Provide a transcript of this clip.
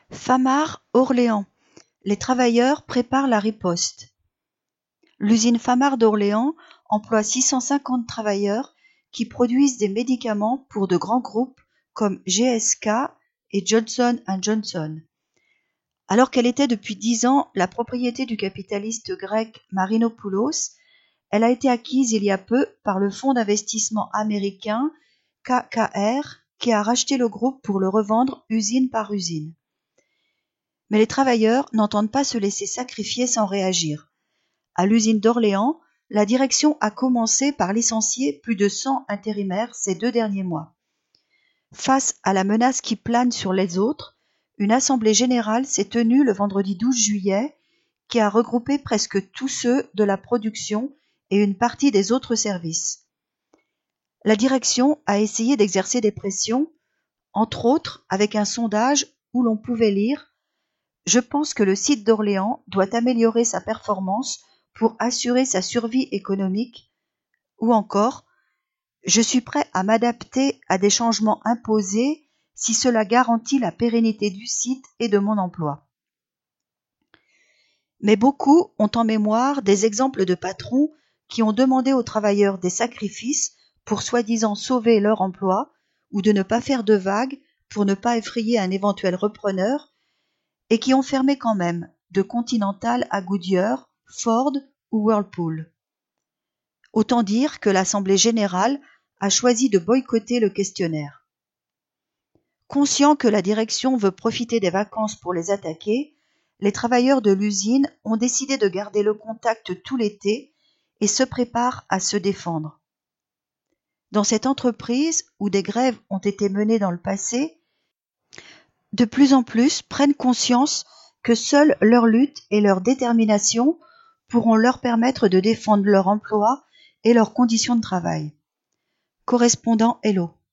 Famar, Orléans. Les travailleurs préparent la riposte. L'usine Famar d'Orléans emploie 650 travailleurs qui produisent des médicaments pour de grands groupes comme GSK et Johnson & Johnson. Alors qu'elle était depuis 10 ans la propriété du capitaliste grec Marinopoulos, elle a été acquise il y a peu par le fonds d'investissement américain KKR qui a racheté le groupe pour le revendre usine par usine. Mais les travailleurs n'entendent pas se laisser sacrifier sans réagir. À l'usine d'Orléans, la direction a commencé par licencier plus de 100 intérimaires ces 2 derniers mois. Face à la menace qui plane sur les autres, une assemblée générale s'est tenue le vendredi 12 juillet qui a regroupé presque tous ceux de la production et une partie des autres services. La direction a essayé d'exercer des pressions, entre autres avec un sondage où l'on pouvait lire « Je pense que le site d'Orléans doit améliorer sa performance pour assurer sa survie économique » ou encore « Je suis prêt à m'adapter à des changements imposés si cela garantit la pérennité du site et de mon emploi. » Mais beaucoup ont en mémoire des exemples de patrons qui ont demandé aux travailleurs des sacrifices pour soi-disant sauver leur emploi ou de ne pas faire de vagues pour ne pas effrayer un éventuel repreneur et qui ont fermé quand même, de Continental à Goodyear, Ford ou Whirlpool. Autant dire que l'Assemblée générale a choisi de boycotter le questionnaire. Conscients que la direction veut profiter des vacances pour les attaquer, les travailleurs de l'usine ont décidé de garder le contact tout l'été et se préparent à se défendre. Dans cette entreprise où des grèves ont été menées dans le passé, de plus en plus prennent conscience que seule leur lutte et leur détermination pourront leur permettre de défendre leur emploi et leurs conditions de travail. Correspondant Hello.